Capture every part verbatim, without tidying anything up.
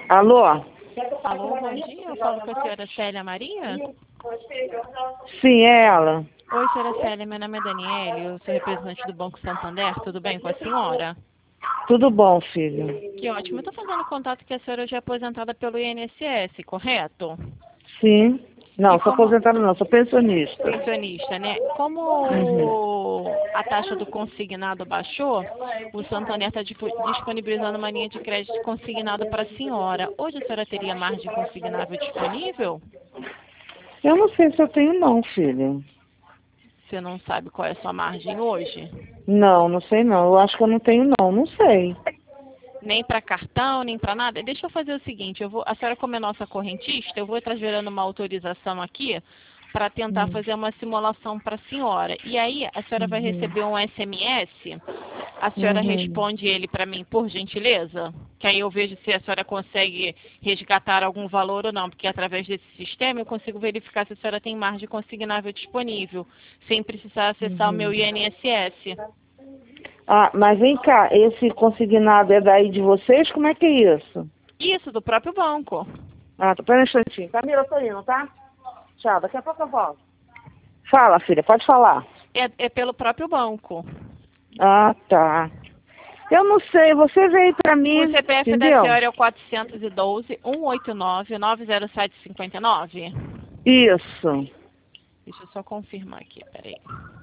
Alô? Alô, bom dia. Eu falo com a senhora Célia Maria? Sim, é ela. Oi, senhora Célia. Meu nome é Daniele. Eu sou representante do Banco Santander. Tudo bem com a senhora? Tudo bom, filho? Que ótimo. Eu estou fazendo contato que a senhora já é aposentada pelo I N S S, correto? Sim. Não, E sou como aposentada não, sou pensionista. pensionista, né? Como Uhum. a taxa do consignado baixou, o Santander está disponibilizando uma linha de crédito consignado para a senhora. Hoje a senhora teria margem consignável disponível? Eu não sei se eu tenho não, filho. Você não sabe qual é a sua margem hoje? Não, não sei não. Eu acho que eu não tenho não, não sei. Nem para cartão, nem para nada. Deixa eu fazer o seguinte, eu vou, a senhora como é nossa correntista, eu vou estar gerando uma autorização aqui para tentar Hum. fazer uma simulação para a senhora. E aí a senhora vai Uhum. receber um S M S, a senhora Uhum. responde ele para mim, por gentileza? Que aí eu vejo se a senhora consegue resgatar algum valor ou não, porque através desse sistema eu consigo verificar se a senhora tem margem consignável disponível, sem precisar acessar o meu Uhum. I N S S. Ah, mas vem cá, esse consignado é daí de vocês? Como é que é isso? Isso, do próprio banco. Ah, tô pera um instantinho. Camila, eu tô indo, tá? Tchau, daqui a pouco eu volto. Fala, filha, pode falar. É, é pelo próprio banco. Ah, tá. Eu não sei, você veio pra O mim, C P F da entendeu? senhora é o quatrocentos e doze, cento e oitenta e nove, nove zero sete cinco nove? Isso. Deixa eu só confirmar aqui, peraí.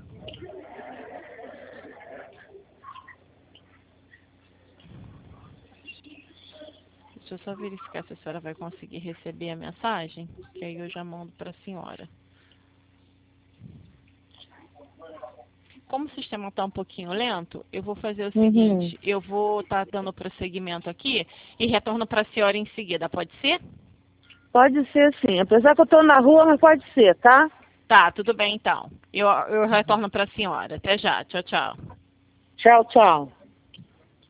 Deixa eu só verificar se a senhora vai conseguir receber a mensagem, que aí eu já mando para a senhora. Como o sistema está um pouquinho lento, eu vou fazer o Uhum. seguinte, eu vou estar dando prosseguimento aqui e retorno para a senhora em seguida, pode ser? Pode ser sim. Apesar que eu tô na rua, mas pode ser, tá? Tá, tudo bem então. Eu, eu retorno para a senhora. Até já. Tchau, tchau. Tchau, tchau.